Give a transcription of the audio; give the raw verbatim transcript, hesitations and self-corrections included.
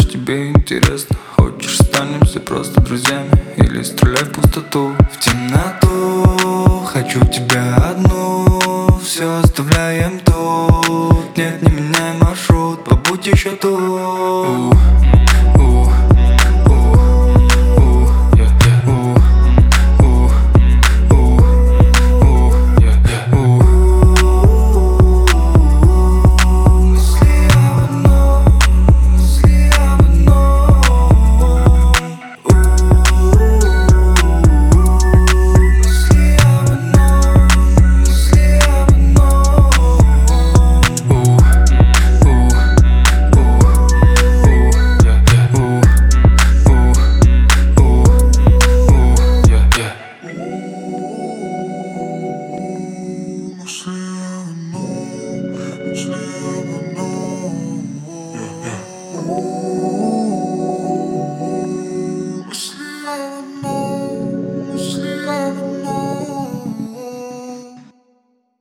Хочешь, тебе интересно? Хочешь, останемся просто друзьями? Или стреляй в пустоту, в темноту? Хочу тебя одну, все оставляем тут. Нет, не меняй маршрут, побудь еще тут.